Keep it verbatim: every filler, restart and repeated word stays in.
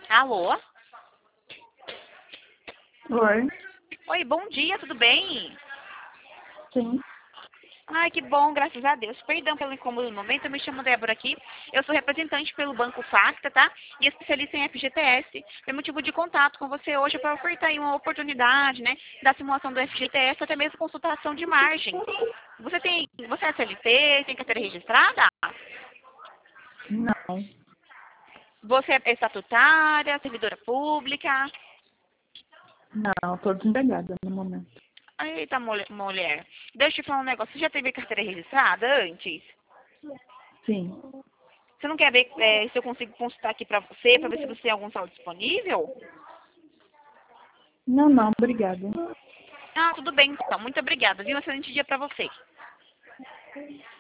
Alô? Oi. Oi, bom dia, tudo bem? Sim. Ai, que bom, graças a Deus. Perdão pelo incômodo no momento, eu me chamo Débora aqui. Eu sou representante pelo Banco Facta, tá? E especialista em F G T S. Meu motivo de contato com você hoje é para ofertar aí uma oportunidade, né? Da simulação do F G T S, até mesmo consultação de margem. Você tem, você é C L T, tem carteira registrada? Não. Você é estatutária, servidora pública? Não, estou desempregada no momento. Eita, mole- mulher. Deixa eu te falar um negócio. Você já teve carteira registrada antes? Sim. Você não quer ver é, se eu consigo consultar aqui pra você, pra ver se você tem algum saldo disponível? Não, não, obrigada. Ah, tudo bem então. Muito obrigada, viu? Um excelente dia pra você.